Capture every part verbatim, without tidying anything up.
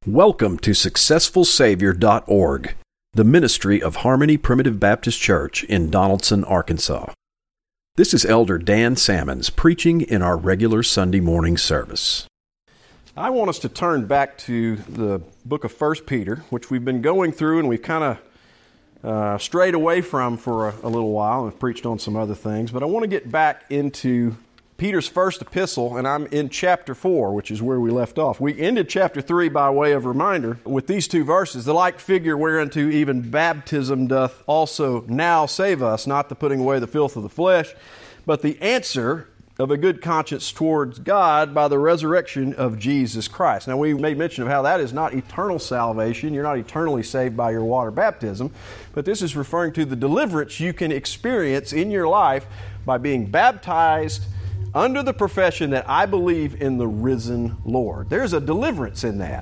Welcome to successful savior dot org, the ministry of Harmony Primitive Baptist Church in Donaldson, Arkansas. This is Elder Dan Sammons preaching in our regular Sunday morning service. I want us to turn back to the book of First Peter, which we've been going through and we've kind of uh, strayed away from for a, a little while and have preached on some other things. But I want to get back into Peter's first epistle, and I'm in chapter four, which is where we left off. We ended chapter three by way of reminder with these two verses. The like figure whereunto even baptism doth also now save us, not the putting away the filth of the flesh, but the answer of a good conscience towards God by the resurrection of Jesus Christ. Now, we made mention of how that is not eternal salvation. You're not eternally saved by your water baptism, but this is referring to the deliverance you can experience in your life by being baptized under the profession that I believe in the risen Lord. There's a deliverance in that.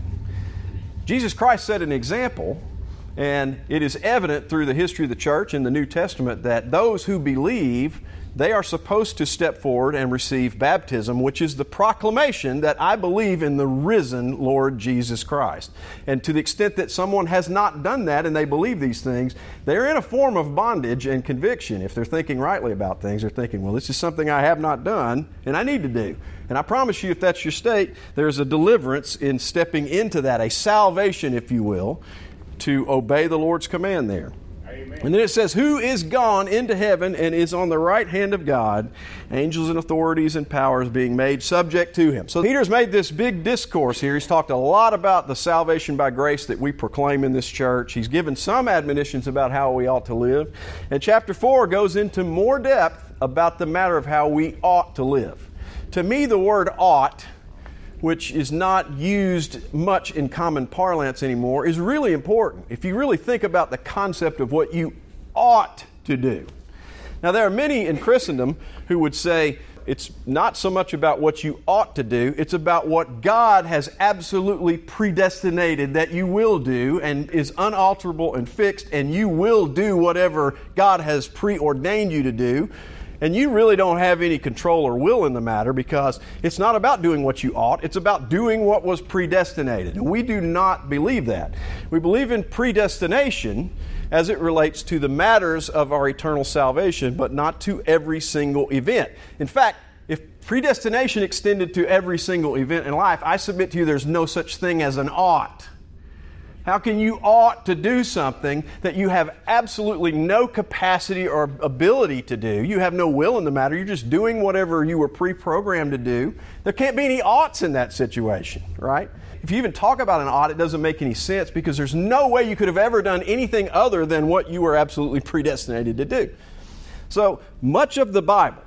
Jesus Christ set an example, and it is evident through the history of the church in the New Testament that those who believe, they are supposed to step forward and receive baptism, which is the proclamation that I believe in the risen Lord Jesus Christ. And to the extent that someone has not done that and they believe these things, they're in a form of bondage and conviction. If they're thinking rightly about things, they're thinking, well, this is something I have not done and I need to do. And I promise you, if that's your state, there's a deliverance in stepping into that, a salvation, if you will, to obey the Lord's command there. Amen. And then it says, who is gone into heaven and is on the right hand of God, angels and authorities and powers being made subject to him. So Peter's made this big discourse here. He's talked a lot about the salvation by grace that we proclaim in this church. He's given some admonitions about how we ought to live. And chapter four goes into more depth about the matter of how we ought to live. To me, the word ought, which is not used much in common parlance anymore, is really important if you really think about the concept of what you ought to do. Now, there are many in Christendom who would say it's not so much about what you ought to do, it's about what God has absolutely predestinated that you will do and is unalterable and fixed, and you will do whatever God has preordained you to do. And you really don't have any control or will in the matter, because it's not about doing what you ought. It's about doing what was predestinated. And we do not believe that. We believe in predestination as it relates to the matters of our eternal salvation, but not to every single event. In fact, if predestination extended to every single event in life, I submit to you there's no such thing as an ought. How can you ought to do something that you have absolutely no capacity or ability to do? You have no will in the matter. You're just doing whatever you were pre-programmed to do. There can't be any oughts in that situation, right? If you even talk about an ought, it doesn't make any sense, because there's no way you could have ever done anything other than what you were absolutely predestinated to do. So much of the Bible,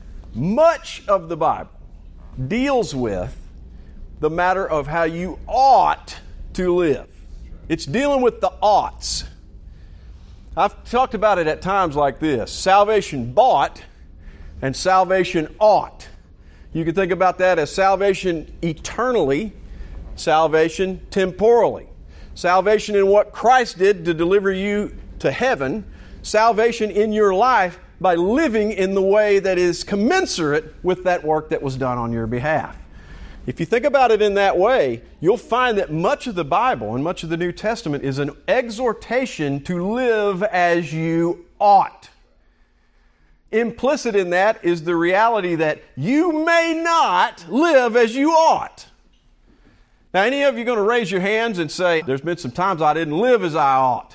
much of the Bible deals with the matter of how you ought to live. It's dealing with the oughts. I've talked about it at times like this: salvation bought and salvation ought. You can think about that as salvation eternally, salvation temporally. Salvation in what Christ did to deliver you to heaven, salvation in your life by living in the way that is commensurate with that work that was done on your behalf. If you think about it in that way, you'll find that much of the Bible and much of the New Testament is an exhortation to live as you ought. Implicit in that is the reality that you may not live as you ought. Now, any of you going to raise your hands and say, there's been some times I didn't live as I ought?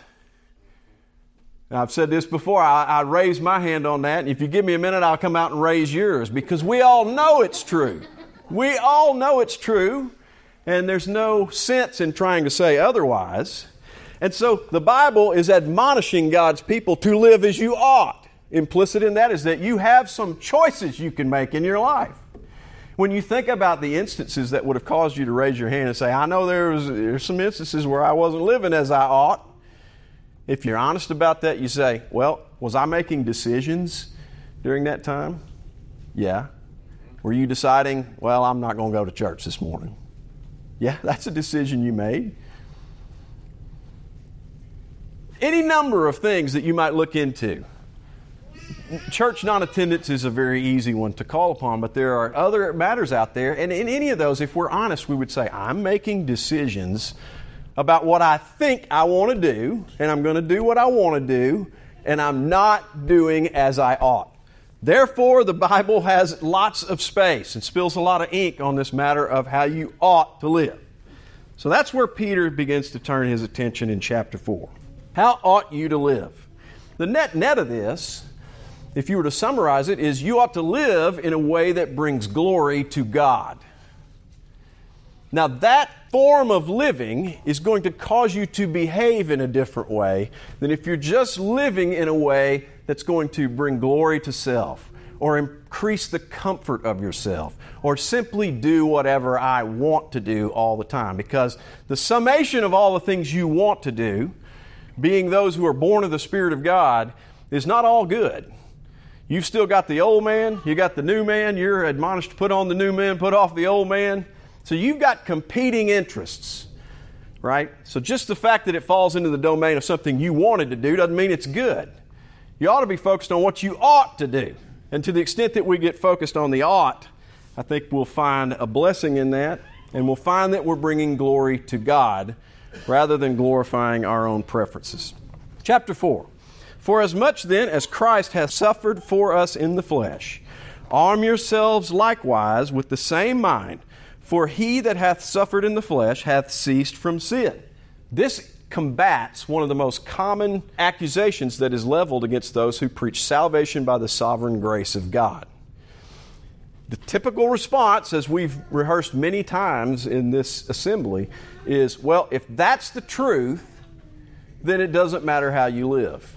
Now, I've said this before, I, I raise my hand on that, and if you give me a minute, I'll come out and raise yours, because we all know it's true. We all know it's true, and there's no sense in trying to say otherwise. And so the Bible is admonishing God's people to live as you ought. Implicit in that is that you have some choices you can make in your life. When you think about the instances that would have caused you to raise your hand and say, I know there was there's some instances where I wasn't living as I ought. If you're honest about that, you say, well, was I making decisions during that time? Yeah. Were you deciding, well, I'm not going to go to church this morning? Yeah, that's a decision you made. Any number of things that you might look into. church non-attendance is a very easy one to call upon, but there are other matters out there. And in any of those, if we're honest, we would say, I'm making decisions about what I think I want to do, and I'm going to do what I want to do, and I'm not doing as I ought. Therefore, the Bible has lots of space and spills a lot of ink on this matter of how you ought to live. So that's where Peter begins to turn his attention in chapter four. How ought you to live? The net net of this, if you were to summarize it, is you ought to live in a way that brings glory to God. Now that form of living is going to cause you to behave in a different way than if you're just living in a way that's going to bring glory to self or increase the comfort of yourself or simply do whatever I want to do all the time. Because the summation of all the things you want to do, being those who are born of the Spirit of God, is not all good. You've still got the old man, you got the new man, you're admonished to put on the new man, put off the old man. So you've got competing interests, right? So just the fact that it falls into the domain of something you wanted to do doesn't mean it's good. You ought to be focused on what you ought to do. And to the extent that we get focused on the ought, I think we'll find a blessing in that, and we'll find that we're bringing glory to God rather than glorifying our own preferences. Chapter four. For as much then as Christ hath suffered for us in the flesh, arm yourselves likewise with the same mind, for he that hath suffered in the flesh hath ceased from sin. This combats one of the most common accusations that is leveled against those who preach salvation by the sovereign grace of God. The typical response, as we've rehearsed many times in this assembly, is, well, if that's the truth, then it doesn't matter how you live.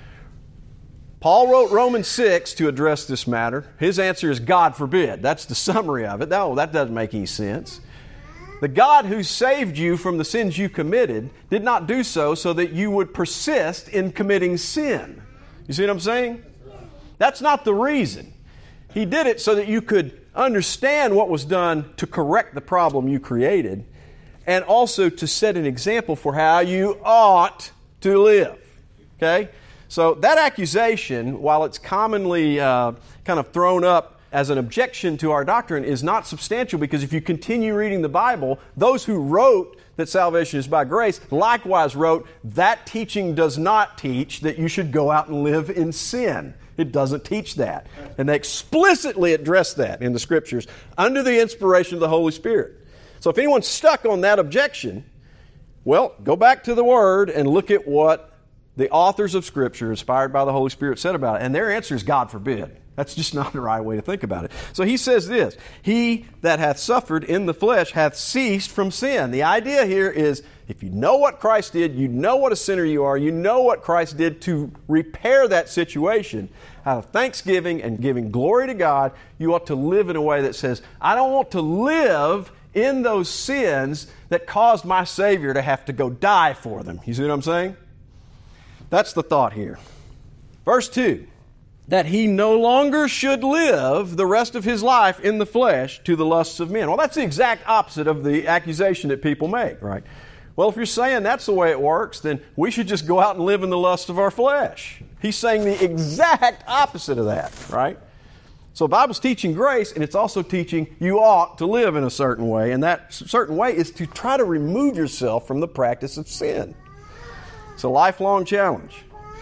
Paul wrote Romans six to address this matter. His answer is, God forbid. That's the summary of it. No, that doesn't make any sense. The God who saved you from the sins you committed did not do so so that you would persist in committing sin. You see what I'm saying? That's not the reason. He did it so that you could understand what was done to correct the problem you created and also to set an example for how you ought to live. Okay? So that accusation, while it's commonly uh, kind of thrown up as an objection to our doctrine, is not substantial, because if you continue reading the Bible, those who wrote that salvation is by grace likewise wrote that teaching does not teach that you should go out and live in sin. It doesn't teach that. And they explicitly address that in the Scriptures under the inspiration of the Holy Spirit. So if anyone's stuck on that objection, well, go back to the Word and look at what the authors of Scripture, inspired by the Holy Spirit, said about it. And their answer is, God forbid. That's just not the right way to think about it. So he says this, he that hath suffered in the flesh hath ceased from sin. The idea here is, if you know what Christ did, you know what a sinner you are, you know what Christ did to repair that situation, out of thanksgiving and giving glory to God, you ought to live in a way that says, I don't want to live in those sins that caused my Savior to have to go die for them. You see what I'm saying? That's the thought here. Verse two, that he no longer should live the rest of his life in the flesh to the lusts of men. Well, that's the exact opposite of the accusation that people make, right? Well, if you're saying that's the way it works, then we should just go out and live in the lust of our flesh. He's saying the exact opposite of that, right? So the Bible's teaching grace, and it's also teaching you ought to live in a certain way, and that certain way is to try to remove yourself from the practice of sin. It's a lifelong challenge.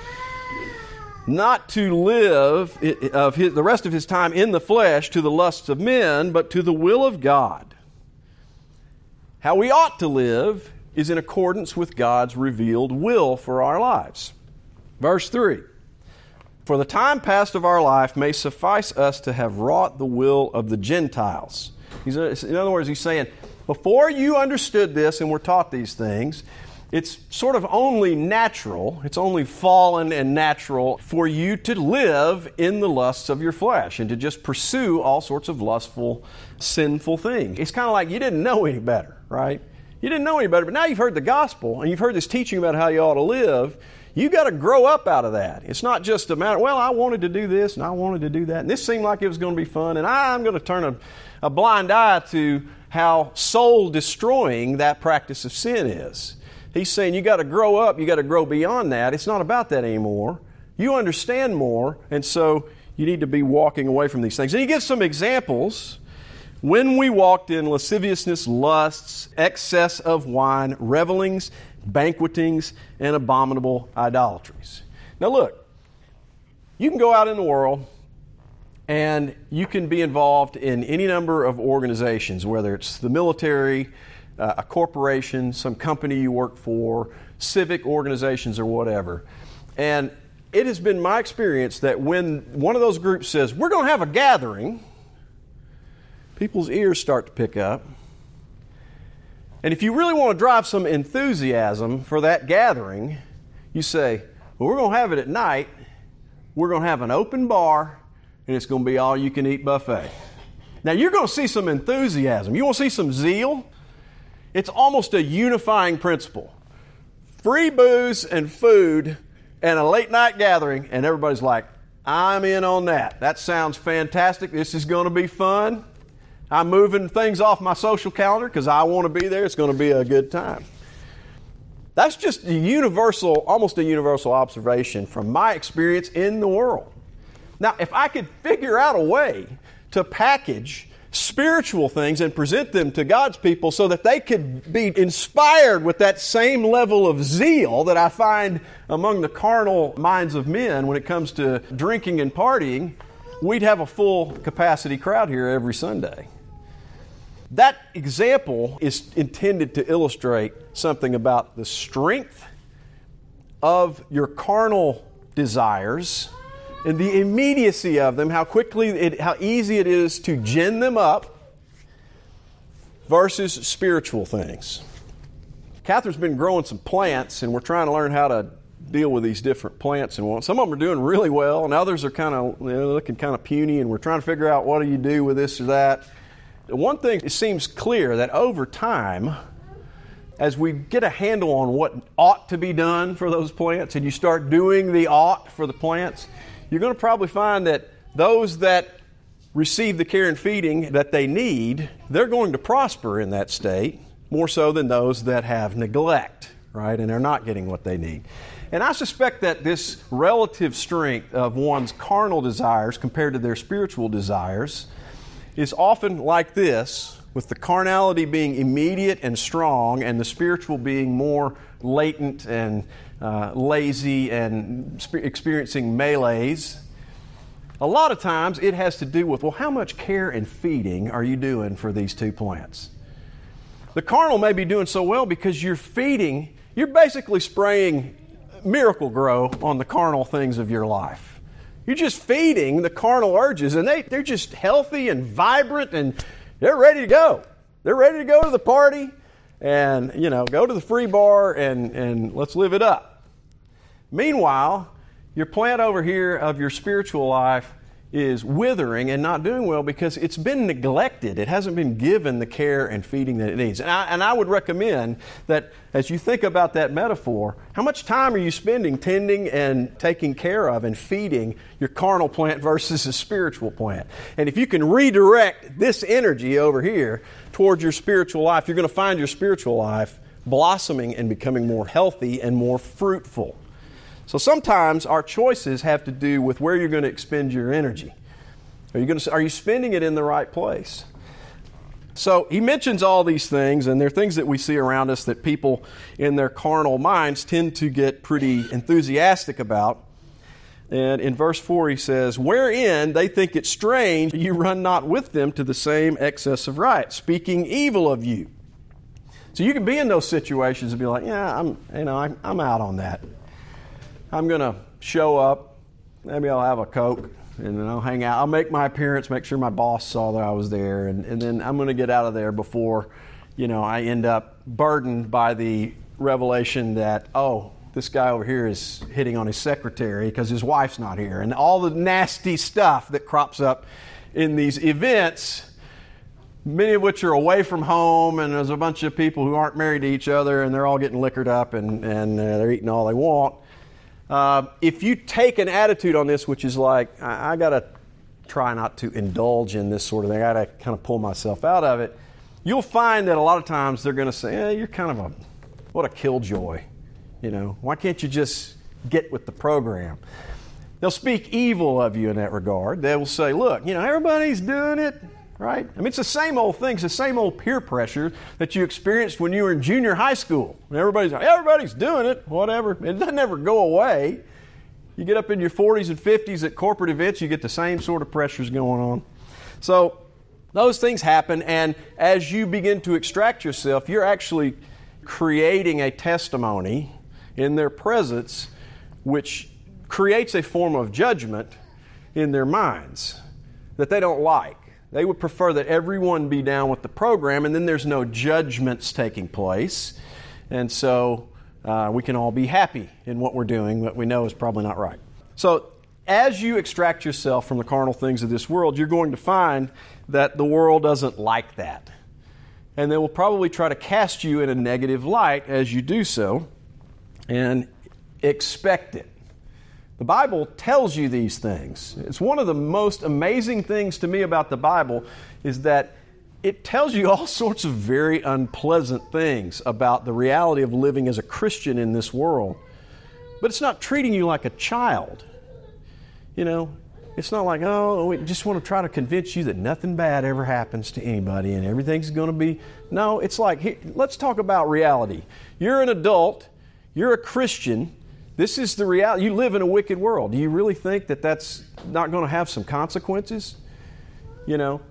Not to live of his, the rest of his time in the flesh to the lusts of men, but to the will of God. How we ought to live is in accordance with God's revealed will for our lives. Verse three, for the time past of our life may suffice us to have wrought the will of the Gentiles. He's, in other words, he's saying, before you understood this and were taught these things, it's sort of only natural, it's only fallen and natural for you to live in the lusts of your flesh and to just pursue all sorts of lustful, sinful things. It's kind of like you didn't know any better, right? You didn't know any better, but now you've heard the gospel and you've heard this teaching about how you ought to live. You got to grow up out of that. It's not just a matter, well, I wanted to do this and I wanted to do that, and this seemed like it was going to be fun, and I'm going to turn a, a blind eye to how soul-destroying that practice of sin is. He's saying you got to grow up, you got to grow beyond that. It's not about that anymore. you understand more, and so you need to be walking away from these things. And he gives some examples. When we walked in lasciviousness, lusts, excess of wine, revelings, banquetings, and abominable idolatries. Now look, you can go out in the world and you can be involved in any number of organizations, whether it's the military, uh, a corporation, some company you work for, civic organizations or whatever. And it has been my experience that when one of those groups says, we're going to have a gathering, people's ears start to pick up. And if you really want to drive some enthusiasm for that gathering, you say, well, we're going to have it at night. We're going to have an open bar, and it's going to be all-you-can-eat buffet. Now, you're going to see some enthusiasm. You want to see some zeal? It's almost a unifying principle. Free booze and food and a late-night gathering, and everybody's like, I'm in on that. That sounds fantastic. This is going to be fun. I'm moving things off my social calendar because I want to be there. It's going to be a good time. That's just a universal, almost a universal observation from my experience in the world. Now, if I could figure out a way to package spiritual things and present them to God's people so that they could be inspired with that same level of zeal that I find among the carnal minds of men when it comes to drinking and partying, we'd have a full capacity crowd here every Sunday. That example is intended to illustrate something about the strength of your carnal desires and the immediacy of them, how quickly, it, how easy it is to gin them up versus spiritual things. Catherine's been growing some plants, and we're trying to learn how to deal with these different plants. And some of them are doing really well, and others are kind of, you know, looking kind of puny, and we're trying to figure out what do you do with this or that. One thing, it seems clear that over time, as we get a handle on what ought to be done for those plants, and you start doing the ought for the plants, you're going to probably find that those that receive the care and feeding that they need, they're going to prosper in that state more so than those that have neglect, right? And they're not getting what they need. And I suspect that this relative strength of one's carnal desires compared to their spiritual desires is often like this, with the carnality being immediate and strong and the spiritual being more latent and uh, lazy and sp- experiencing melees. A lot of times it has to do with, well, how much care and feeding are you doing for these two plants? The carnal may be doing so well because you're feeding, you're basically spraying Miracle-Gro on the carnal things of your life. You're just feeding the carnal urges, and they, they're just healthy and vibrant, and they're ready to go. They're ready to go to the party and, you know, go to the free bar and, and let's live it up. Meanwhile, your plant over here of your spiritual life is withering and not doing well because it's been neglected. It hasn't been given the care and feeding that it needs. And I, and I would recommend that as you think about that metaphor, how much time are you spending tending and taking care of and feeding your carnal plant versus a spiritual plant? And if you can redirect this energy over here towards your spiritual life, you're going to find your spiritual life blossoming and becoming more healthy and more fruitful. So sometimes our choices have to do with where you're going to expend your energy. Are you going to, are you spending it in the right place? So he mentions all these things, and they're things that we see around us that people in their carnal minds tend to get pretty enthusiastic about. And in verse four he says, wherein they think it strange, you run not with them to the same excess of riot, speaking evil of you. So you can be in those situations and be like, yeah, I'm, you know, I'm, I'm out on that. I'm going to show up, maybe I'll have a Coke, and then I'll hang out. I'll make my appearance, make sure my boss saw that I was there, and, and then I'm going to get out of there before, you know, I end up burdened by the revelation that, oh, this guy over here is hitting on his secretary because his wife's not here, and all the nasty stuff that crops up in these events, many of which are away from home, and there's a bunch of people who aren't married to each other, and they're all getting liquored up, and, and uh, they're eating all they want. Uh, if you take an attitude on this, which is like, I, I got to try not to indulge in this sort of thing, I got to kind of pull myself out of it, you'll find that a lot of times they're going to say, eh, you're kind of a, what a killjoy. You know, why can't you just get with the program? They'll speak evil of you in that regard. They will say, look, you know, everybody's doing it, right? I mean, it's the same old thing. It's the same old peer pressure that you experienced when you were in junior high school. Everybody's like, everybody's doing it, whatever. It doesn't ever go away. You get up in your forties and fifties at corporate events, you get the same sort of pressures going on. So those things happen, and as you begin to extract yourself, you're actually creating a testimony in their presence which creates a form of judgment in their minds that they don't like. They would prefer that everyone be down with the program, and then there's no judgments taking place. And so uh, we can all be happy in what we're doing, but we know is probably not right. So as you extract yourself from the carnal things of this world, you're going to find that the world doesn't like that. And they will probably try to cast you in a negative light as you do so, and expect it. The Bible tells you these things. It's one of the most amazing things to me about the Bible is that it tells you all sorts of very unpleasant things about the reality of living as a Christian in this world. But it's not treating you like a child. You know, it's not like, oh, we just want to try to convince you that nothing bad ever happens to anybody and everything's going to be... No, it's like, here, let's talk about reality. You're an adult. You're a Christian. This is the reality. You live in a wicked world. Do you really think that that's not going to have some consequences? You know,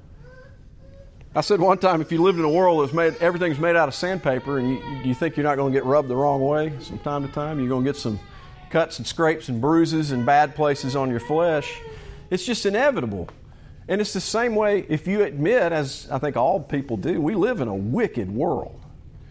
I said one time, if you lived in a world that's made, everything's made out of sandpaper, and you, you think you're not going to get rubbed the wrong way from time to time, you're going to get some cuts and scrapes and bruises and bad places on your flesh. It's just inevitable. And it's the same way if you admit, as I think all people do, we live in a wicked world.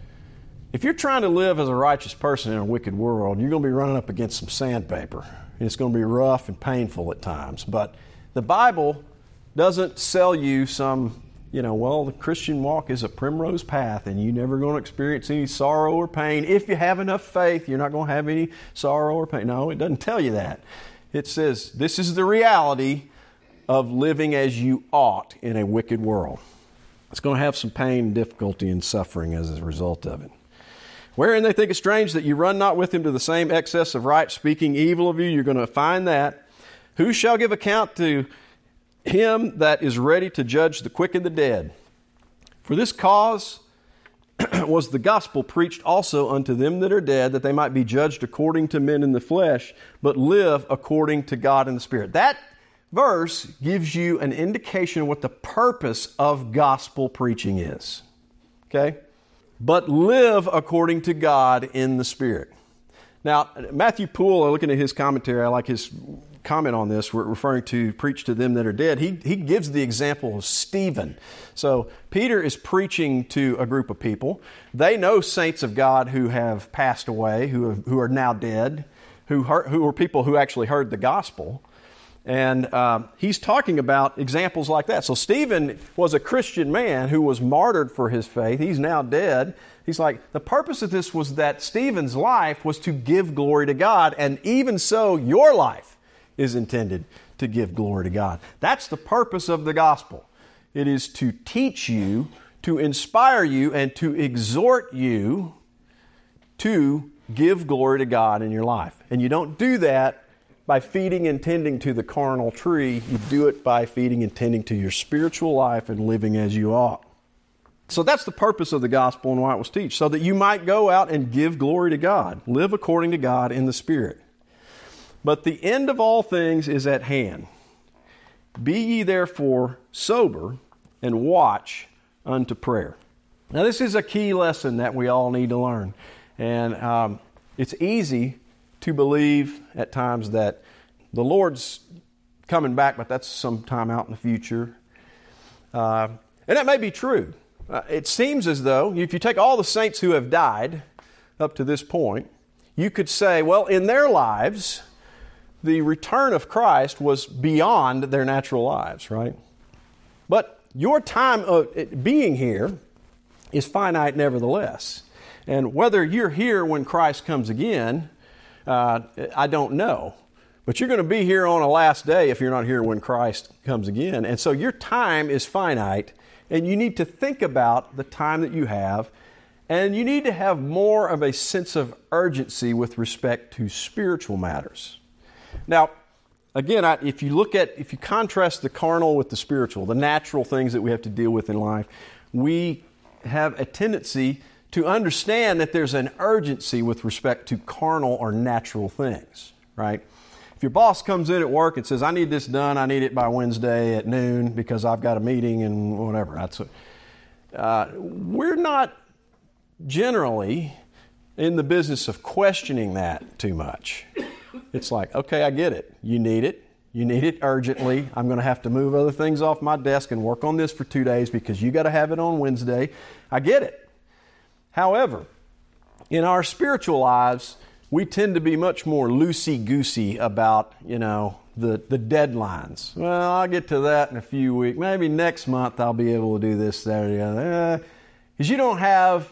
If you're trying to live as a righteous person in a wicked world, you're going to be running up against some sandpaper. It's going to be rough and painful at times. But the Bible doesn't sell you some, you know, well, the Christian walk is a primrose path and you're never going to experience any sorrow or pain. If you have enough faith, you're not going to have any sorrow or pain. No, it doesn't tell you that. It says this is the reality of living as you ought in a wicked world. It's going to have some pain, difficulty, and suffering as a result of it. Wherein they think it strange that you run not with him to the same excess of right, speaking evil of you. You're going to find that. Who shall give account to him that is ready to judge the quick and the dead? For this cause was the gospel preached also unto them that are dead, that they might be judged according to men in the flesh, but live according to God in the Spirit. That verse gives you an indication of what the purpose of gospel preaching is. Okay? But live according to God in the Spirit. Now, Matthew Poole, looking at his commentary, I like his comment on this, we're referring to preach to them that are dead. He, he gives the example of Stephen. So Peter is preaching to a group of people. They know saints of God who have passed away, who, have, who are now dead, who, heard, who are people who actually heard the gospel. And uh, he's talking about examples like that. So Stephen was a Christian man who was martyred for his faith. He's now dead. He's like, the purpose of this was that Stephen's life was to give glory to God. And even so, your life is intended to give glory to God. That's the purpose of the gospel. It is to teach you, to inspire you, and to exhort you to give glory to God in your life. And you don't do that by feeding and tending to the carnal tree. You do it by feeding and tending to your spiritual life and living as you ought. So that's the purpose of the gospel and why it was taught, so that you might go out and give glory to God. Live according to God in the Spirit. But the end of all things is at hand. Be ye therefore sober and watch unto prayer. Now this is a key lesson that we all need to learn. And um, it's easy to believe at times that the Lord's coming back, but that's sometime out in the future. Uh, and that may be true. Uh, it seems as though if you take all the saints who have died up to this point, you could say, well, in their lives, the return of Christ was beyond their natural lives, right? But your time of being here is finite nevertheless. And whether you're here when Christ comes again, uh, I don't know. But you're going to be here on a last day if you're not here when Christ comes again. And so your time is finite, and you need to think about the time that you have, and you need to have more of a sense of urgency with respect to spiritual matters. Now, again, I, if you look at, if you contrast the carnal with the spiritual, the natural things that we have to deal with in life, we have a tendency to understand that there's an urgency with respect to carnal or natural things, right? If your boss comes in at work and says, I need this done, I need it by Wednesday at noon because I've got a meeting and whatever, that's what, uh, we're not generally in the business of questioning that too much. It's like, okay, I get it. You need it. You need it urgently. I'm going to have to move other things off my desk and work on this for two days because you got to have it on Wednesday. I get it. However, in our spiritual lives, we tend to be much more loosey-goosey about, you know, the, the deadlines. Well, I'll get to that in a few weeks. Maybe next month I'll be able to do this, that, or the other. Because you don't have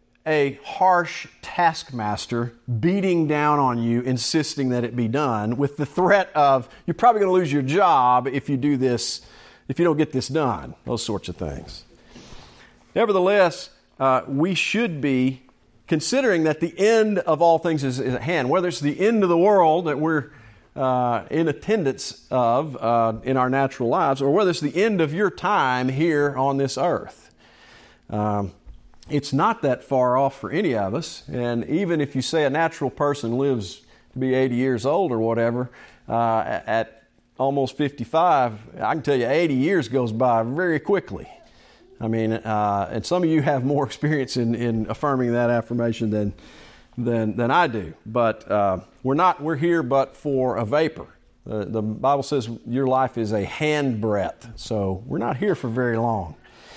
a harsh taskmaster beating down on you, insisting that it be done, with the threat of you're probably going to lose your job if you do this, if you don't get this done, those sorts of things. Nevertheless, uh, we should be considering that the end of all things is, is at hand, whether it's the end of the world that we're uh, in attendance of uh, in our natural lives, or whether it's the end of your time here on this earth. Um, It's not that far off for any of us, and even if you say a natural person lives to be eighty years old or whatever, uh, at almost fifty-five, I can tell you eighty years goes by very quickly. I mean, uh, and some of you have more experience in, in affirming that affirmation than than than I do. But uh, we're not we're here but for a vapor. Uh, the Bible says your life is a handbreadth, so we're not here for very long.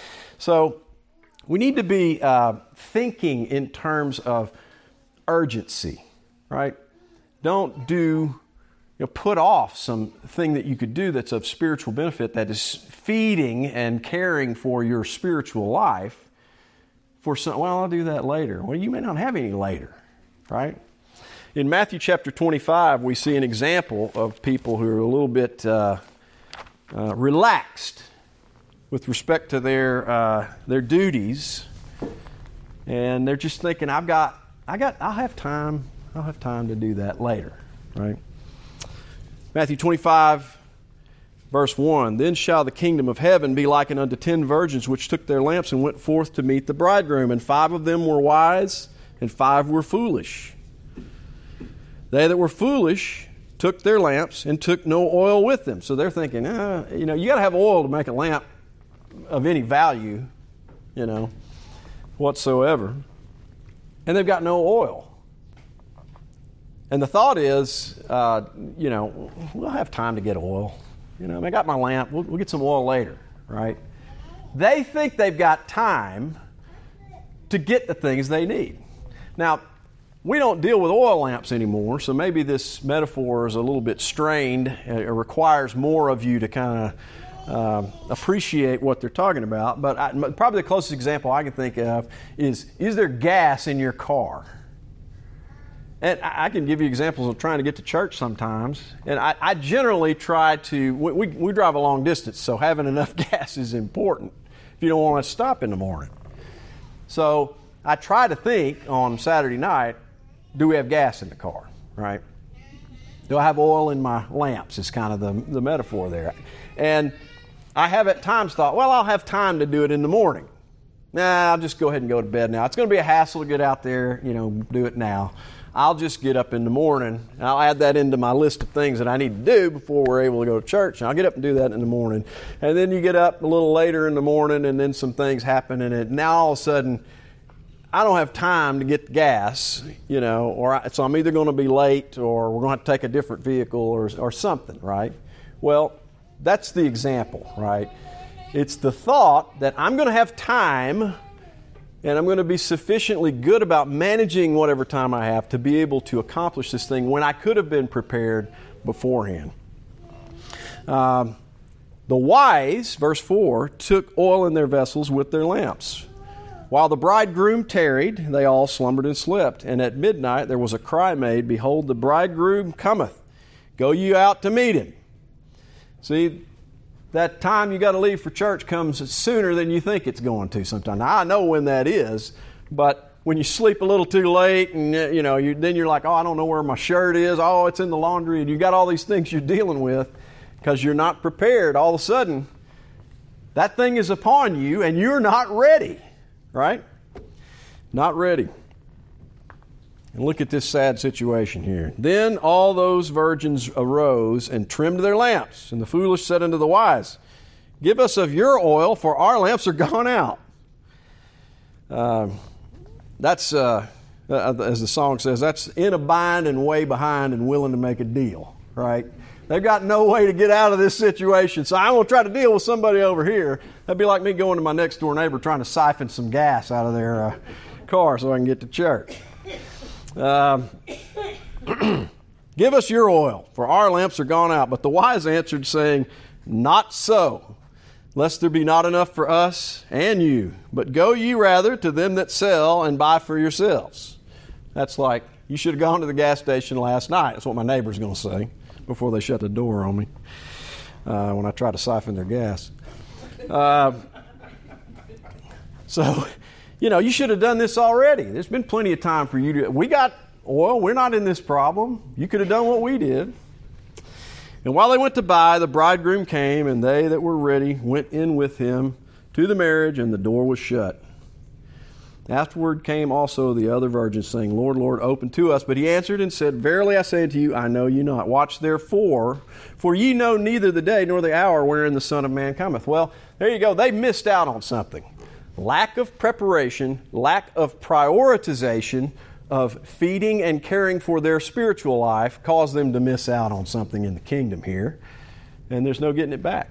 So we need to be uh, thinking in terms of urgency, right? Don't do, you know, put off something that you could do that's of spiritual benefit, that is feeding and caring for your spiritual life for some, well, I'll do that later. Well, you may not have any later, right? In Matthew chapter twenty-five, we see an example of people who are a little bit uh, uh, relaxed with respect to their uh, their duties, and they're just thinking, "I've got, I got, I'll have time, I'll have time to do that later." Right? Matthew twenty-five, verse one: Then shall the kingdom of heaven be likened unto ten virgins, which took their lamps and went forth to meet the bridegroom. And five of them were wise, and five were foolish. They that were foolish took their lamps and took no oil with them. So they're thinking, ah, you know, you got to have oil to make a lamp of any value, you know, whatsoever. And they've got no oil. And the thought is, uh, you know, we'll have time to get oil. You know, I got my lamp. We'll, we'll get some oil later, right? They think they've got time to get the things they need. Now, we don't deal with oil lamps anymore, so maybe this metaphor is a little bit strained. It requires more of you to kind of uh, appreciate what they're talking about. But I, probably the closest example I can think of is, is there gas in your car? And I, I can give you examples of trying to get to church sometimes. And I, I generally try to, we, we, we drive a long distance, so having enough gas is important if you don't want to stop in the morning. So I try to think on Saturday night, do we have gas in the car, right? Do I have oil in my lamps is kind of the, the metaphor there. And I have at times thought, well, I'll have time to do it in the morning. Nah, I'll just go ahead and go to bed now. It's going to be a hassle to get out there, you know, do it now. I'll just get up in the morning. I'll add that into my list of things that I need to do before we're able to go to church. And I'll get up and do that in the morning. And then you get up a little later in the morning and then some things happen and it, now all of a sudden I don't have time to get gas, you know, or I, so I'm either going to be late or we're going to have to take a different vehicle or, or something, right? Well, that's the example, right? It's the thought that I'm going to have time and I'm going to be sufficiently good about managing whatever time I have to be able to accomplish this thing when I could have been prepared beforehand. Um, the wise, verse four, took oil in their vessels with their lamps. While the bridegroom tarried, they all slumbered and slept. And at midnight there was a cry made, Behold, the bridegroom cometh. Go you out to meet him. See, that time you got to leave for church comes sooner than you think it's going to sometimes. Now, I know when that is, but when you sleep a little too late, and you know, you, then you're like, oh, I don't know where my shirt is. Oh, it's in the laundry, and you got all these things you're dealing with because you're not prepared. All of a sudden, that thing is upon you, and you're not ready, right? Not ready. And look at this sad situation here. Then all those virgins arose and trimmed their lamps. And the foolish said unto the wise, give us of your oil, for our lamps are gone out. Uh, that's, uh, as the song says, that's in a bind and way behind and willing to make a deal, right? They've got no way to get out of this situation, so I'm going to try to deal with somebody over here. That'd be like me going to my next door neighbor trying to siphon some gas out of their uh, car so I can get to church. Um, give us your oil, for our lamps are gone out. But the wise answered, saying, not so, lest there be not enough for us and you. But go ye rather to them that sell and buy for yourselves. That's like, you should have gone to the gas station last night. That's what my neighbor's going to say before they shut the door on me uh, when I try to siphon their gas. Uh, so... You know, you should have done this already. There's been plenty of time for you to... We got oil. We're not in this problem. You could have done what we did. And while they went to buy, the bridegroom came, and they that were ready went in with him to the marriage, and the door was shut. Afterward came also the other virgins, saying, Lord, Lord, open to us. But he answered and said, verily I say unto you, I know you not. Watch therefore, for ye know neither the day nor the hour wherein the Son of Man cometh. Well, there you go. They missed out on something. Lack of preparation, lack of prioritization of feeding and caring for their spiritual life caused them to miss out on something in the kingdom here, and there's no getting it back.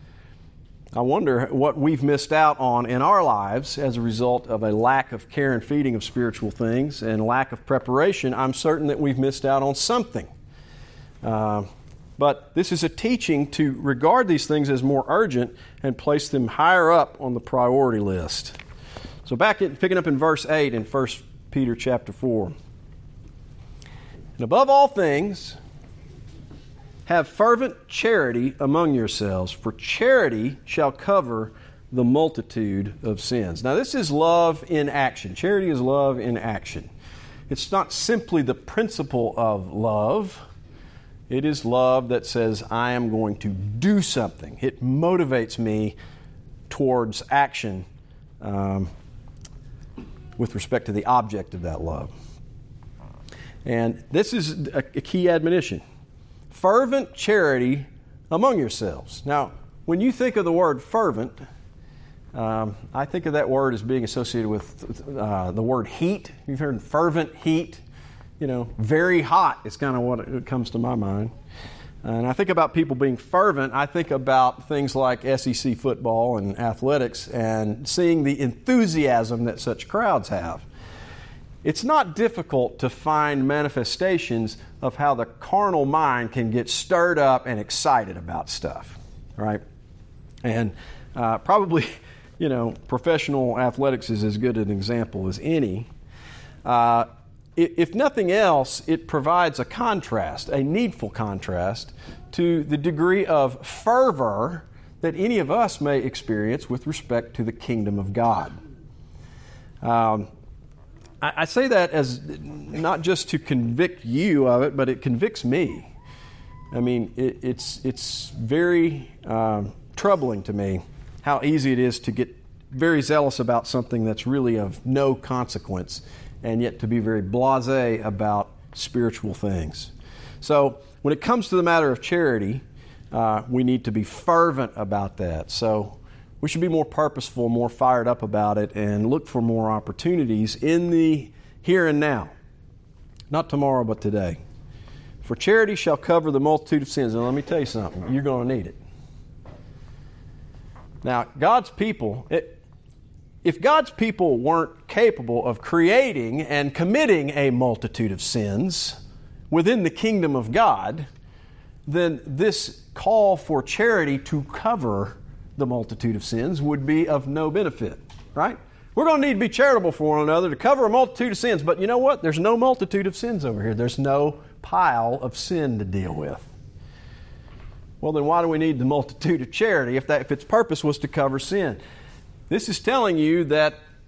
I wonder what we've missed out on in our lives as a result of a lack of care and feeding of spiritual things and lack of preparation. I'm certain that we've missed out on something. Uh, But this is a teaching to regard these things as more urgent and place them higher up on the priority list. So back in, picking up in verse eight in First Peter chapter four. And above all things, have fervent charity among yourselves, for charity shall cover the multitude of sins. Now this is love in action. Charity is love in action. It's not simply the principle of love. It is love that says, I am going to do something. It motivates me towards action um, with respect to the object of that love. And this is a, a key admonition. Fervent charity among yourselves. Now, when you think of the word fervent, um, I think of that word as being associated with uh, the word heat. You've heard fervent heat. You know, very hot is kind of what it comes to my mind. And I think about people being fervent. I think about things like S E C football and athletics and seeing the enthusiasm that such crowds have. It's not difficult to find manifestations of how the carnal mind can get stirred up and excited about stuff, right? And uh, probably, you know, professional athletics is as good an example as any. Uh, If nothing else, it provides a contrast, a needful contrast, to the degree of fervor that any of us may experience with respect to the kingdom of God. Um, I, I say that as not just to convict you of it, but it convicts me. I mean, it, it's it's very um, troubling to me how easy it is to get very zealous about something that's really of no consequence, and yet to be very blasé about spiritual things. So when it comes to the matter of charity, uh, we need to be fervent about that. So we should be more purposeful, more fired up about it, and look for more opportunities in the here and now. Not tomorrow, but today. For charity shall cover the multitude of sins. And let me tell you something, you're going to need it. Now, God's people... It, If God's people weren't capable of creating and committing a multitude of sins within the kingdom of God, then this call for charity to cover the multitude of sins would be of no benefit, right? We're going to need to be charitable for one another to cover a multitude of sins, but you know what? There's no multitude of sins over here. There's no pile of sin to deal with. Well, then why do we need the multitude of charity if that if its purpose was to cover sin? This is telling you that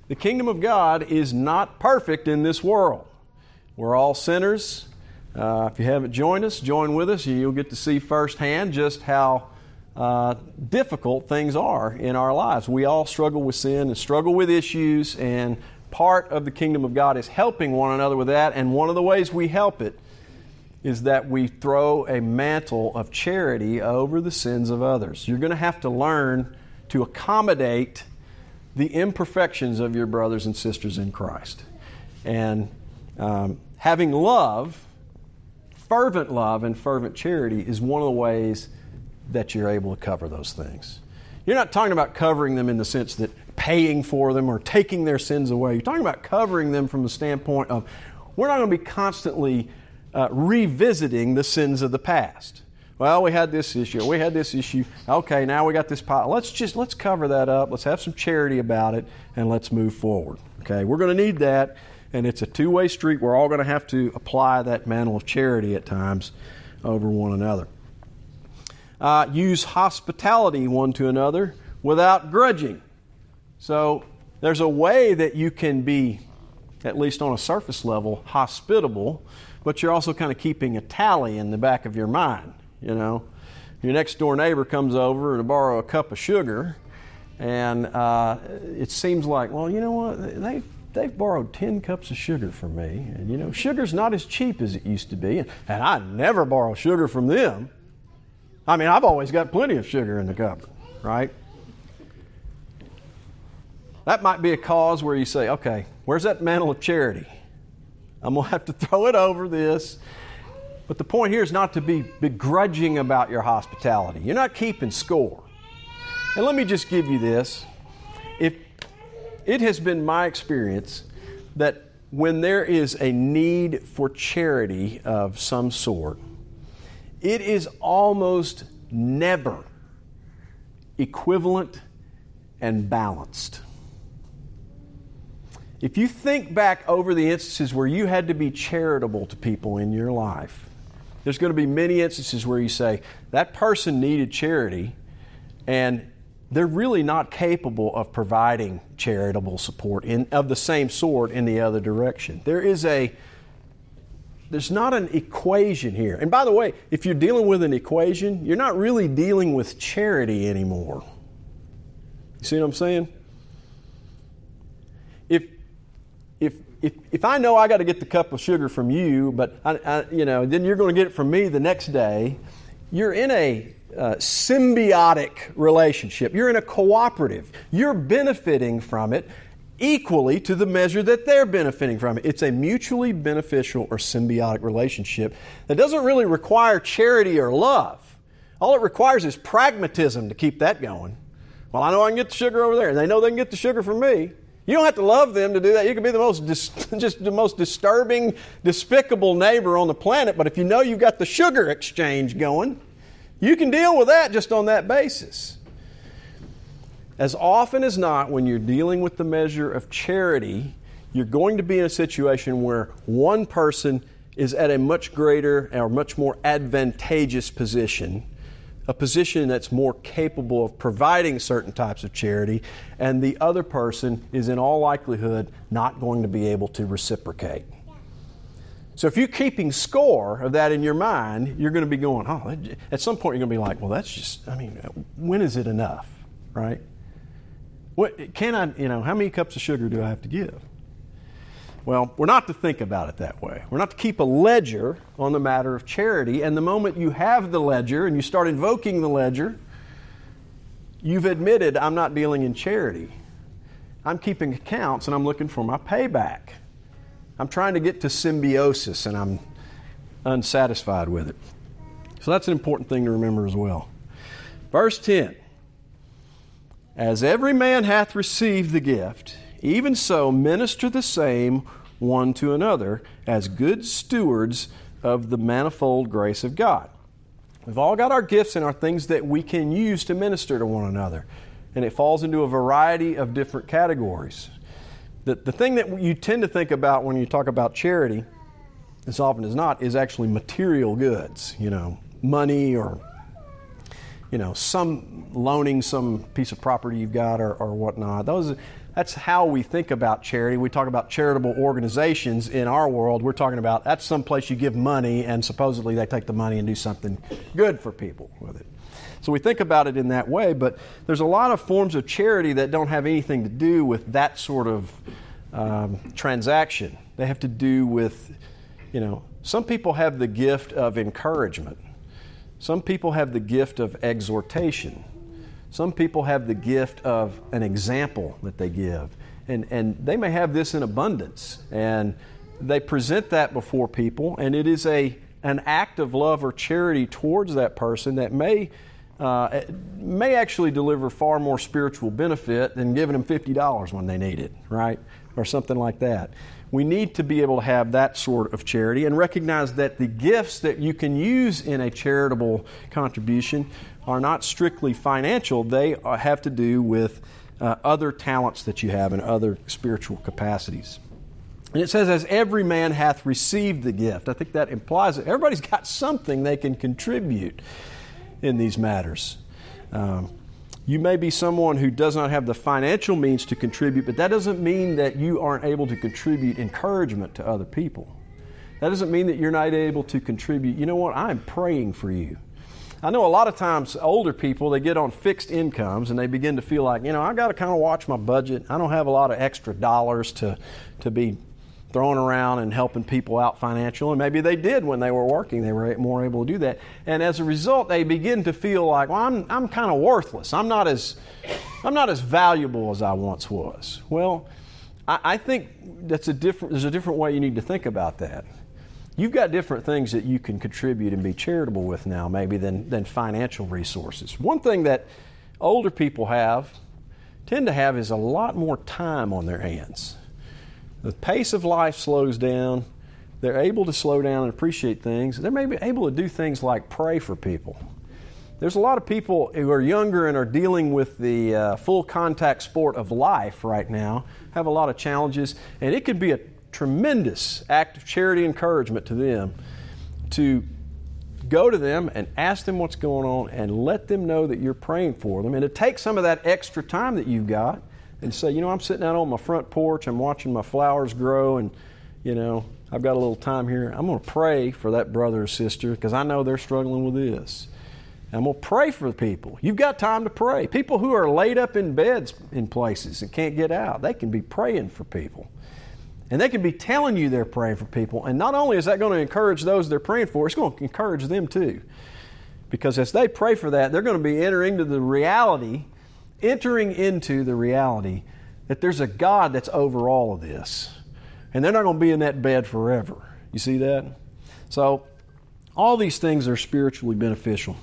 the kingdom of God is not perfect in this world. We're all sinners. Uh, if you haven't joined us, join with us, and you'll get to see firsthand just how uh, difficult things are in our lives. We all struggle with sin and struggle with issues, and part of the kingdom of God is helping one another with that, and one of the ways we help it is that we throw a mantle of charity over the sins of others. You're going to have to learn to accommodate the imperfections of your brothers and sisters in Christ. And um, having love, fervent love and fervent charity is one of the ways that you're able to cover those things. You're not talking about covering them in the sense that paying for them or taking their sins away. You're talking about covering them from the standpoint of we're not going to be constantly uh, revisiting the sins of the past. Well, we had this issue, we had this issue. Okay, now we got this pile. Let's just, let's cover that up. Let's have some charity about it, and let's move forward. Okay, we're going to need that, and it's a two-way street. We're all going to have to apply that mantle of charity at times over one another. Uh, use hospitality one to another without grudging. So there's a way that you can be, at least on a surface level, hospitable, but you're also kind of keeping a tally in the back of your mind. You know, your next door neighbor comes over to borrow a cup of sugar, and uh, it seems like, well, you know what, they've, they've borrowed ten cups of sugar from me, and you know, sugar's not as cheap as it used to be, and I never borrow sugar from them. I mean, I've always got plenty of sugar in the cupboard, right? That might be a cause where you say, okay, where's that mantle of charity? I'm going to have to throw it over this. But the point here is not to be begrudging about your hospitality. You're not keeping score. And let me just give you this. If it has been my experience that when there is a need for charity of some sort, it is almost never equivalent and balanced. If you think back over the instances where you had to be charitable to people in your life, there's going to be many instances where you say, that person needed charity, and they're really not capable of providing charitable support in, of the same sort in the other direction. There is a, there's not an equation here. And by the way, if you're dealing with an equation, you're not really dealing with charity anymore. You see what I'm saying? If If, if if I know I got to get the cup of sugar from you, but I, I, you know, then you're going to get it from me the next day, you're in a uh, symbiotic relationship. You're in a cooperative. You're benefiting from it equally to the measure that they're benefiting from it. It's a mutually beneficial or symbiotic relationship that doesn't really require charity or love. All it requires is pragmatism to keep that going. Well, I know I can get the sugar over there, and they know they can get the sugar from me. You don't have to love them to do that. You can be the most dis- just the most disturbing, despicable neighbor on the planet, but if you know you've got the sugar exchange going, you can deal with that just on that basis. As often as not, when you're dealing with the measure of charity, you're going to be in a situation where one person is at a much greater or much more advantageous position, a position that's more capable of providing certain types of charity, and the other person is in all likelihood not going to be able to reciprocate. So if you're keeping score of that in your mind, you're going to be going, oh, at some point you're going to be like, well, that's just, I mean, when is it enough, right? What, can I, you know, how many cups of sugar do I have to give? Well, we're not to think about it that way. We're not to keep a ledger on the matter of charity, and the moment you have the ledger and you start invoking the ledger, you've admitted, I'm not dealing in charity. I'm keeping accounts and I'm looking for my payback. I'm trying to get to symbiosis and I'm unsatisfied with it. So that's an important thing to remember as well. Verse ten, as every man hath received the gift, even so minister the same one to another as good stewards of the manifold grace of God. We've all got our gifts and our things that we can use to minister to one another. And it falls into a variety of different categories. The, the thing that you tend to think about when you talk about charity, as often as not, is actually material goods. You know, money or, you know, some loaning some piece of property you've got or, or whatnot. Those that's how we think about charity. We talk about charitable organizations in our world. We're talking about that's some place you give money and supposedly they take the money and do something good for people with it. So we think about it in that way, but there's a lot of forms of charity that don't have anything to do with that sort of um, transaction. They have to do with, you know, some people have the gift of encouragement. Some people have the gift of exhortation. Some people have the gift of an example that they give. And, and they may have this in abundance. And they present that before people, and it is a an act of love or charity towards that person that may uh, may actually deliver far more spiritual benefit than giving them fifty dollars when they need it, right? Or something like that. We need to be able to have that sort of charity and recognize that the gifts that you can use in a charitable contribution are not strictly financial. They have to do with uh, other talents that you have and other spiritual capacities. And it says, as every man hath received the gift. I think that implies that everybody's got something they can contribute in these matters. Um, you may be someone who does not have the financial means to contribute, but that doesn't mean that you aren't able to contribute encouragement to other people. That doesn't mean that you're not able to contribute, you know what, I'm praying for you. I know a lot of times older people, they get on fixed incomes and they begin to feel like, you know, I've got to kind of watch my budget. I don't have a lot of extra dollars to, to be throwing around and helping people out financially. And maybe they did when they were working. They were more able to do that. And as a result, they begin to feel like, well, I'm, I'm kind of worthless. I'm not as, I'm not as valuable as I once was. Well, I, I think that's a different, there's a different way you need to think about that. You've got different things that you can contribute and be charitable with now, maybe, than, than financial resources. One thing that older people have, tend to have, is a lot more time on their hands. The pace of life slows down. They're able to slow down and appreciate things. They're maybe able to do things like pray for people. There's a lot of people who are younger and are dealing with the uh, full contact sport of life right now, have a lot of challenges, and it could be a tremendous act of charity encouragement to them to go to them and ask them what's going on and let them know that you're praying for them, and to take some of that extra time that you've got and say, you know, I'm sitting out on my front porch, I'm watching my flowers grow, and, you know, I've got a little time here. I'm going to pray for that brother or sister because I know they're struggling with this. And I'm going to pray for people. You've got time to pray. People who are laid up in beds in places and can't get out, they can be praying for people. And they can be telling you they're praying for people. And not only is that going to encourage those they're praying for, it's going to encourage them too. Because as they pray for that, they're going to be entering into the reality, entering into the reality that there's a God that's over all of this. And they're not going to be in that bed forever. You see that? So, all these things are spiritually beneficial.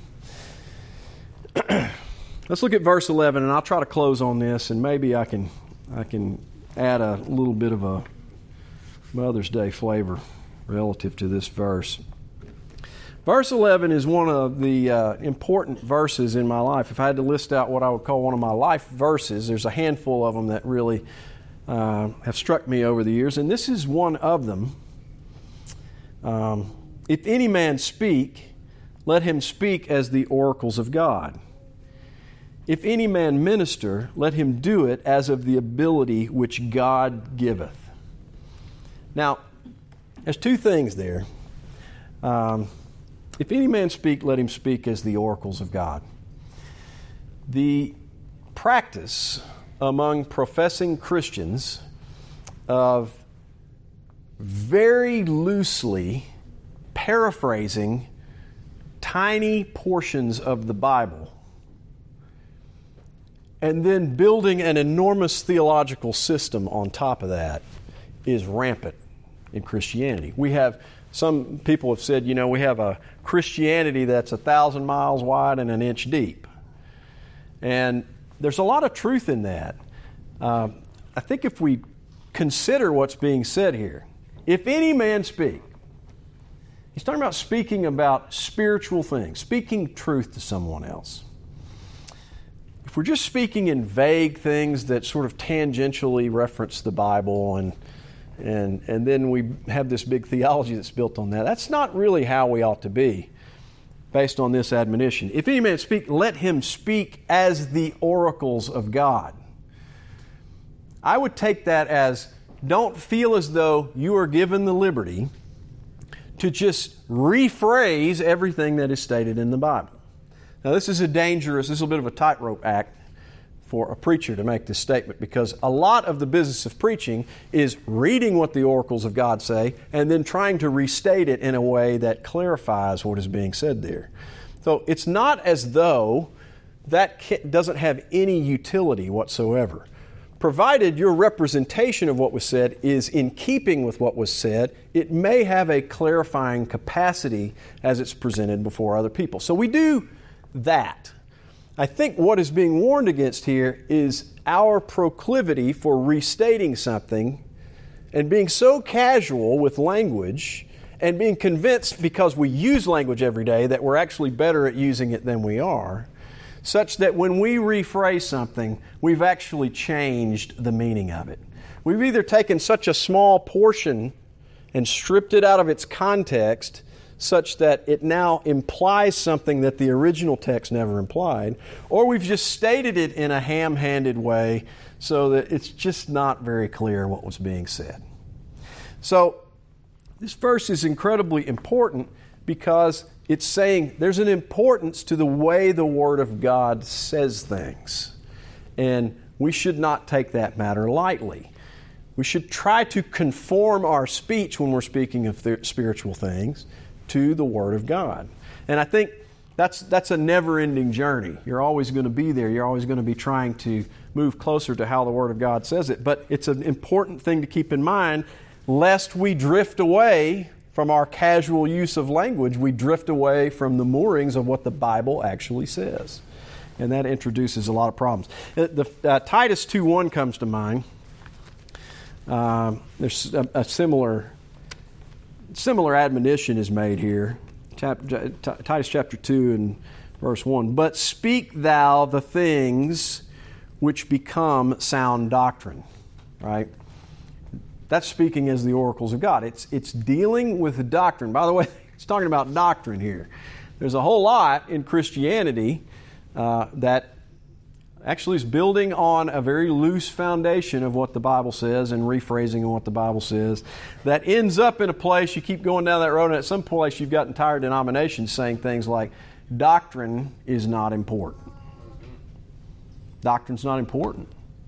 Let's look at verse eleven, and I'll try to close on this, and maybe I can I can add a little bit of a Mother's Day flavor relative to this verse. Verse eleven is one of the uh, important verses in my life. If I had to list out what I would call one of my life verses, there's a handful of them that really uh, have struck me over the years, and this is one of them. Um, if any man speak, let him speak as the oracles of God. If any man minister, let him do it as of the ability which God giveth. Now, there's two things there. Um, if any man speak, let him speak as the oracles of God. The practice among professing Christians of very loosely paraphrasing tiny portions of the Bible and then building an enormous theological system on top of that is rampant in Christianity. We have, some people have said, you know, we have a Christianity that's a thousand miles wide and an inch deep. And there's a lot of truth in that. Uh, I think if we consider what's being said here, if any man speak, he's talking about speaking about spiritual things, speaking truth to someone else. If we're just speaking in vague things that sort of tangentially reference the Bible and and and then we have this big theology that's built on that, that's not really how we ought to be based on this admonition. If any man speak, let him speak as the oracles of God. I would take that as, don't feel as though you are given the liberty to just rephrase everything that is stated in the Bible. Now, this is a dangerous, this is a bit of a tightrope act for a preacher to make this statement, because a lot of the business of preaching is reading what the oracles of God say and then trying to restate it in a way that clarifies what is being said there. So it's not as though that doesn't have any utility whatsoever. Provided your representation of what was said is in keeping with what was said, it may have a clarifying capacity as it's presented before other people. So we do that. I think what is being warned against here is our proclivity for restating something and being so casual with language and being convinced because we use language every day that we're actually better at using it than we are, such that when we rephrase something, we've actually changed the meaning of it. We've either taken such a small portion and stripped it out of its context such that it now implies something that the original text never implied, or we've just stated it in a ham-handed way so that it's just not very clear what was being said. So this verse is incredibly important because it's saying there's an importance to the way the Word of God says things. And we should not take that matter lightly. We should try to conform our speech when we're speaking of th- spiritual things to the Word of God. And I think that's that's a never-ending journey. You're always going to be there. You're always going to be trying to move closer to how the Word of God says it. But it's an important thing to keep in mind, lest we drift away from our casual use of language, we drift away from the moorings of what the Bible actually says. And that introduces a lot of problems. The, uh, Titus two one comes to mind. Uh, there's a, a similar similar admonition is made here. Chap, T- Titus chapter two and verse one. But speak thou the things which become sound doctrine. Right? That's speaking as the oracles of God. It's it's dealing with the doctrine. By the way, it's talking about doctrine here. There's a whole lot in Christianity uh, that actually is building on a very loose foundation of what the Bible says and rephrasing what the Bible says that ends up in a place, you keep going down that road, and at some place you've got entire denominations saying things like, doctrine is not important. Doctrine's not important.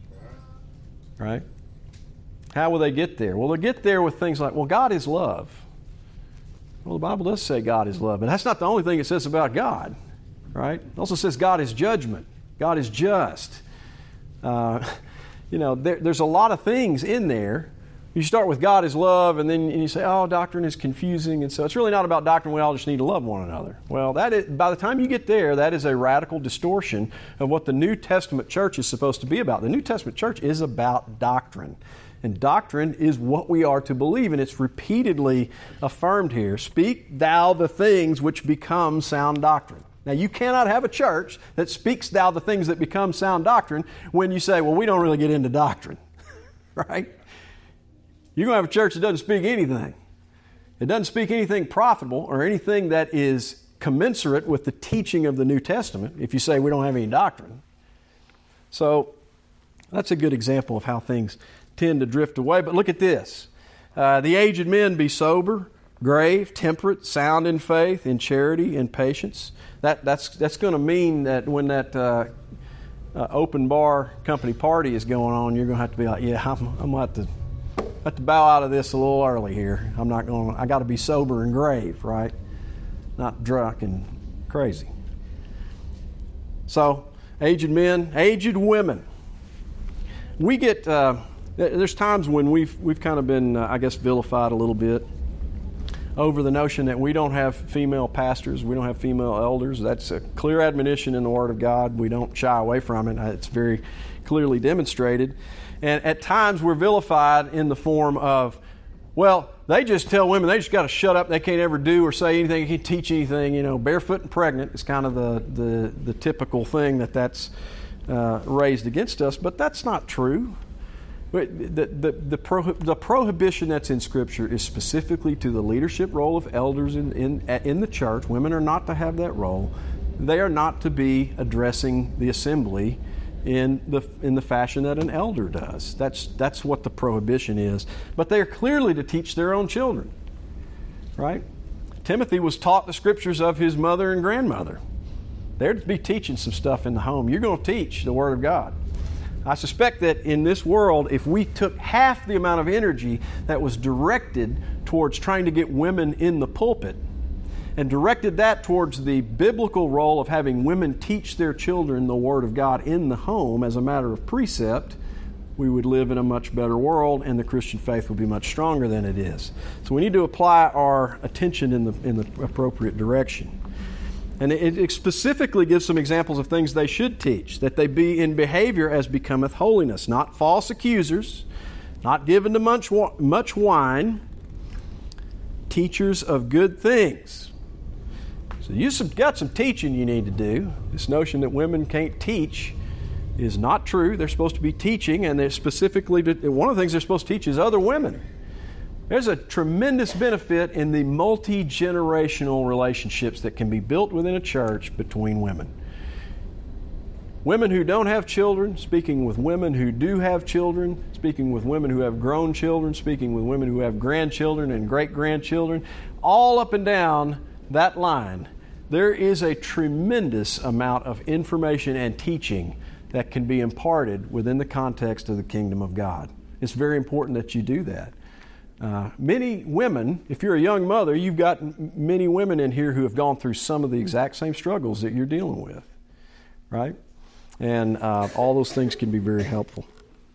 Right? How will they get there? Well, they'll get there with things like, well, God is love. Well, the Bible does say God is love, but that's not the only thing it says about God, right? It also says God is judgment. God is just. Uh, you know, there, there's a lot of things in there. You start with God is love, and then you say, oh, doctrine is confusing, and so it's really not about doctrine. We all just need to love one another. Well, that is, by the time you get there, that is a radical distortion of what the New Testament church is supposed to be about. The New Testament church is about doctrine. And doctrine is what we are to believe, and it's repeatedly affirmed here. Speak thou the things which become sound doctrine. Now, you cannot have a church that speaks thou the things that become sound doctrine when you say, well, we don't really get into doctrine, right? You're going to have a church that doesn't speak anything. It doesn't speak anything profitable or anything that is commensurate with the teaching of the New Testament if you say we don't have any doctrine. So that's a good example of how things tend to drift away. But look at this. Uh, the aged men be sober, grave, temperate, sound in faith, in charity, in patience. That, that's that's going to mean that when that uh, uh, open bar company party is going on, you're going to have to be like, yeah, I'm, I'm going to have to, have to bow out of this a little early here. I'm not going. I got to be sober and grave, right? Not drunk and crazy. So, aged men, aged women. We get. Uh, There's times when we've we've kind of been, uh, I guess, vilified a little bit over the notion that we don't have female pastors, we don't have female elders. That's a clear admonition in the Word of God. We don't shy away from it. It's very clearly demonstrated. And at times we're vilified in the form of, well, they just tell women they just got to shut up. They can't ever do or say anything. They can't teach anything. You know, barefoot and pregnant is kind of the the, the typical thing that that's uh, raised against us. But that's not true. The, the, the, prohib- the prohibition that's in Scripture is specifically to the leadership role of elders in, in, in the church. Women are not to have that role. They are not to be addressing the assembly in the in the fashion that an elder does. That's that's what the prohibition is. But they are clearly to teach their own children, right? Timothy was taught the Scriptures of his mother and grandmother. They're to be teaching some stuff in the home. You're going to teach the Word of God. I suspect that in this world, if we took half the amount of energy that was directed towards trying to get women in the pulpit and directed that towards the biblical role of having women teach their children the Word of God in the home as a matter of precept, we would live in a much better world and the Christian faith would be much stronger than it is. So we need to apply our attention in the, in the appropriate direction. And it, it specifically gives some examples of things they should teach, that they be in behavior as becometh holiness, not false accusers, not given to much, much wine, teachers of good things. So you've got some teaching you need to do. This notion that women can't teach is not true. They're supposed to be teaching, and they're specifically, to, one of the things they're supposed to teach is other women. There's a tremendous benefit in the multi-generational relationships that can be built within a church between women. Women who don't have children, speaking with women who do have children, speaking with women who have grown children, speaking with women who have grandchildren and great-grandchildren, all up and down that line, there is a tremendous amount of information and teaching that can be imparted within the context of the kingdom of God. It's very important that you do that. Uh, many women, if you're a young mother, you've got m- many women in here who have gone through some of the exact same struggles that you're dealing with, right? And uh, all those things can be very helpful.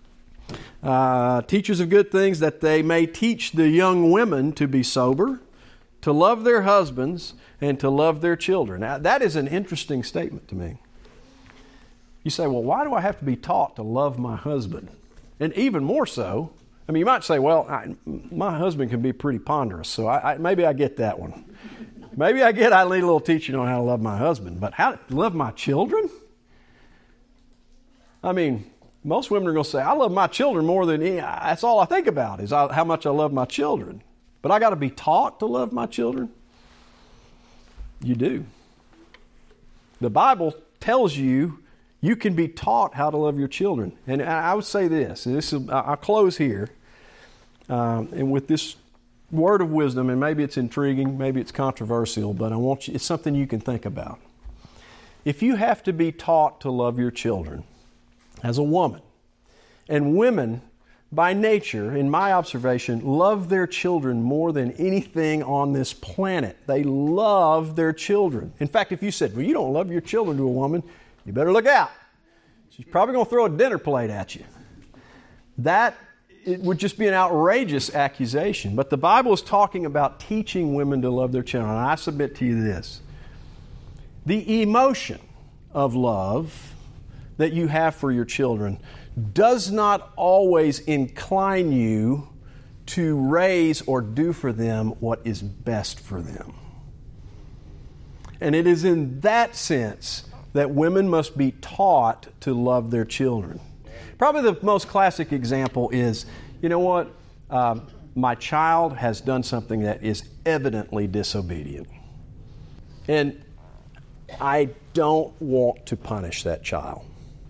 Uh, teachers of good things, that they may teach the young women to be sober, to love their husbands, and to love their children. Now, that is an interesting statement to me. You say, well, why do I have to be taught to love my husband? And even more so, I mean, you might say, well, I, my husband can be pretty ponderous, so I, I, maybe I get that one. Maybe I get I need a little teaching on how to love my husband, but how to love my children? I mean, most women are going to say, I love my children more than any, that's all I think about is I, how much I love my children. But I got to be taught to love my children? You do. The Bible tells you you can be taught how to love your children. And I would say this, and this is, I'll close here, um, and with this word of wisdom, and maybe it's intriguing, maybe it's controversial, but I want you, it's something you can think about. If you have to be taught to love your children as a woman, and women by nature, in my observation, love their children more than anything on this planet. They love their children. In fact, if you said, well, you don't love your children to a woman, you better look out. She's probably going to throw a dinner plate at you. That it would just be an outrageous accusation. But the Bible is talking about teaching women to love their children. And I submit to you this. The emotion of love that you have for your children does not always incline you to raise or do for them what is best for them. And it is in that sense that women must be taught to love their children. Probably the most classic example is, you know what, um, my child has done something that is evidently disobedient. And I don't want to punish that child.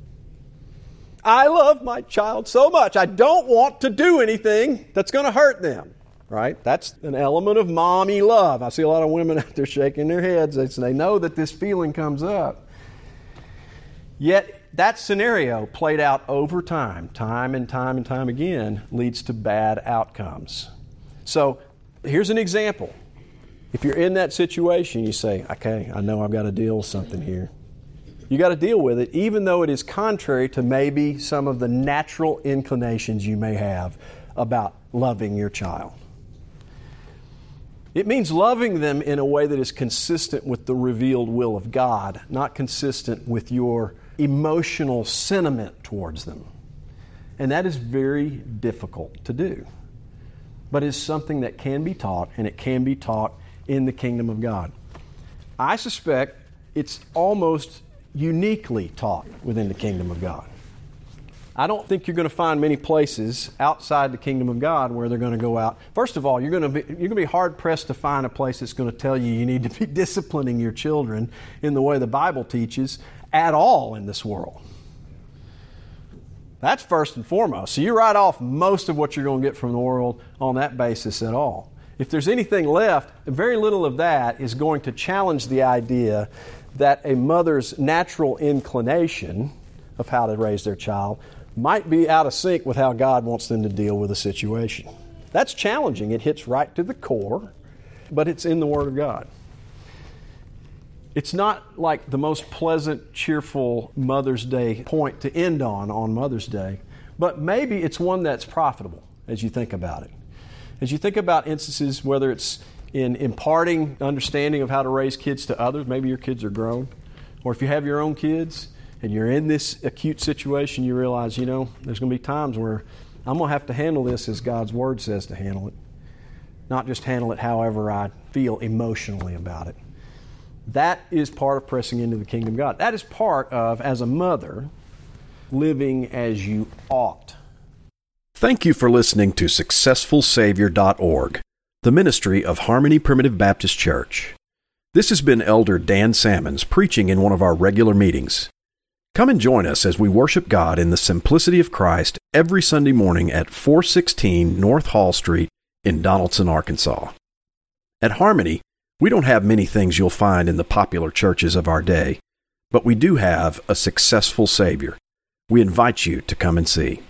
I love my child so much. I don't want to do anything that's going to hurt them, right? That's an element of mommy love. I see a lot of women out there shaking their heads. They know that this feeling comes up. Yet that scenario played out over time, time and time and time again, leads to bad outcomes. So here's an example. If you're in that situation, you say, okay, I know I've got to deal with something here. You got to deal with it, even though it is contrary to maybe some of the natural inclinations you may have about loving your child. It means loving them in a way that is consistent with the revealed will of God, not consistent with your emotional sentiment towards them. And that is very difficult to do. But it's something that can be taught, and it can be taught in the kingdom of God. I suspect it's almost uniquely taught within the kingdom of God. I don't think you're going to find many places outside the kingdom of God where they're going to go out. First of all, you're going to be, you're going to be hard-pressed to find a place that's going to tell you you need to be disciplining your children in the way the Bible teaches at all in this world. That's first and foremost. So you write off most of what you're going to get from the world on that basis at all. If there's anything left, very little of that is going to challenge the idea that a mother's natural inclination of how to raise their child might be out of sync with how God wants them to deal with a situation. That's challenging. It hits right to the core, but it's in the Word of God. It's not like the most pleasant, cheerful Mother's Day point to end on on Mother's Day, but maybe it's one that's profitable as you think about it. As you think about instances, whether it's in imparting understanding of how to raise kids to others, maybe your kids are grown, or if you have your own kids and you're in this acute situation, you realize, you know, there's going to be times where I'm going to have to handle this as God's Word says to handle it, not just handle it however I feel emotionally about it. That is part of pressing into the kingdom of God. That is part of, as a mother, living as you ought. Thank you for listening to Successful Savior dot org, the ministry of Harmony Primitive Baptist Church. This has been Elder Dan Salmons preaching in one of our regular meetings. Come and join us as we worship God in the simplicity of Christ every Sunday morning at four sixteen North Hall Street in Donaldson, Arkansas. At Harmony, we don't have many things you'll find in the popular churches of our day, but we do have a successful Savior. We invite you to come and see.